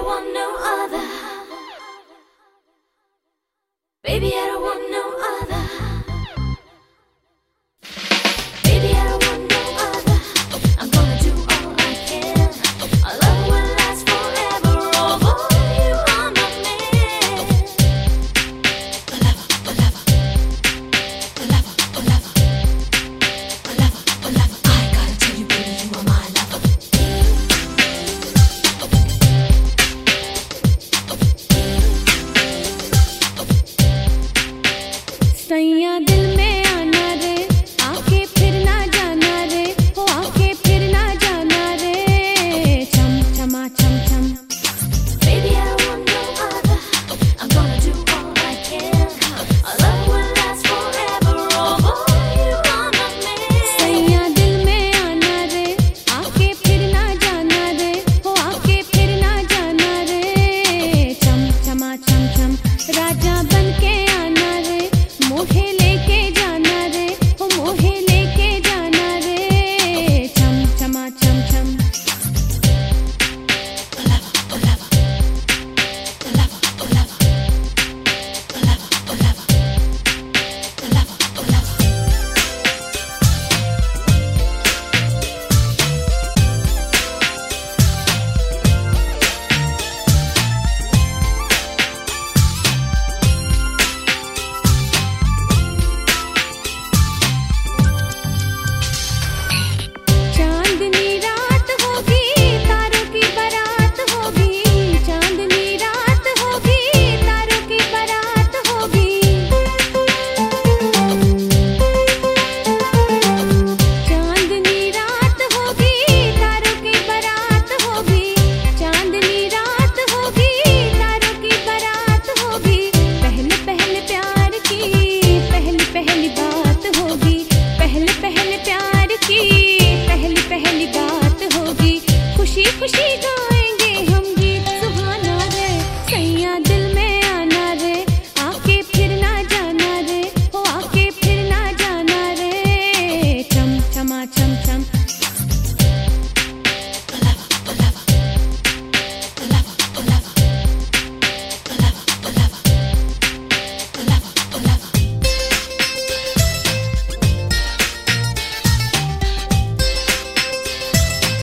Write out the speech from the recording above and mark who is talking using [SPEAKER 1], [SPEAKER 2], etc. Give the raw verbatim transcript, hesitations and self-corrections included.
[SPEAKER 1] want no other. Baby, I don't want no other. Baby, I don't want no other. I'm gonna do all I can. Our love will last forever. Oh, boy, you are my man. Forever, forever. Forever, forever. Forever, forever. I gotta tell you, baby, you are my lover. सैया दिल में आना रे, आके फिर ना जाना रे, हो आके फिर ना जाना रे, छम छमा छम छम।